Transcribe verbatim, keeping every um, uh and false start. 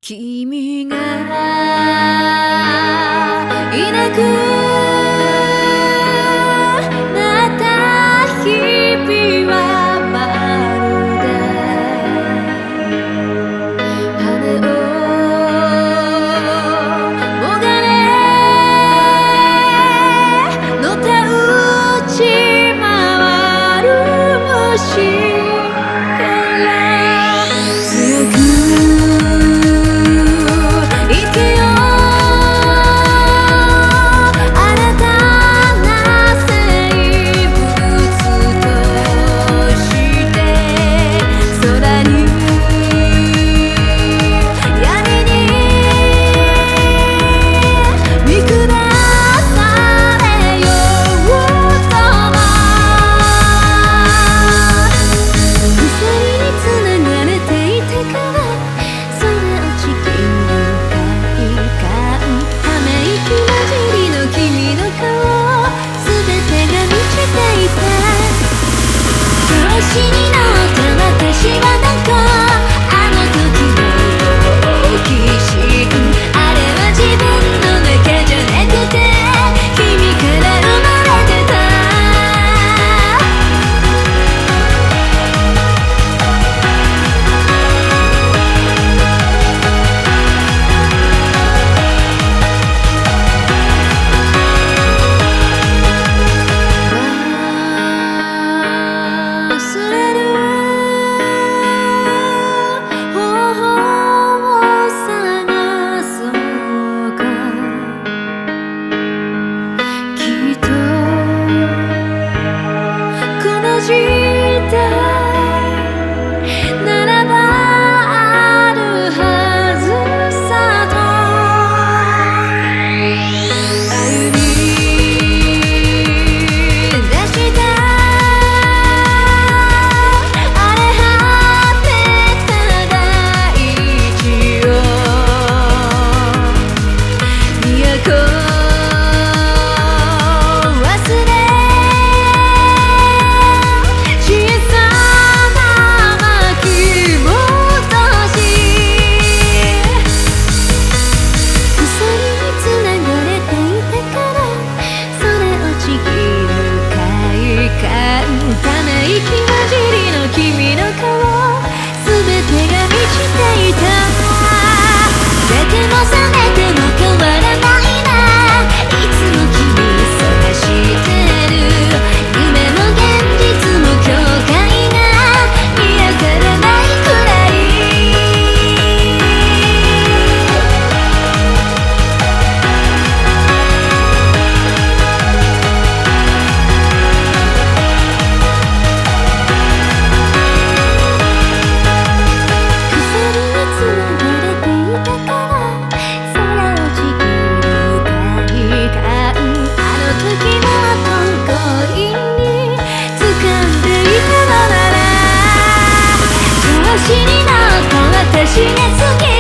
君がいなくなった日々はまるで羽をもがれのたうち回る虫から強く調子に乗った私はなんかあの時の好奇心あれは自分の中じゃなくて君から生まれてた忘れる方法を探そうかきっとこの時代ならばあるはずさと歩み出した荒れ果てた大地を都忘れ小さな巻き戻し鎖につながれていたからそれをちぎる快感ため息混じりの君の顔すべてが満ちていた出ても覚めても変わらないないつも君探してる夢も現実も境界が見当たらないくらい鎖につながれていたから空をちぎる快感あの時のと恋に掴んでいたのなら調子に乗った私が好き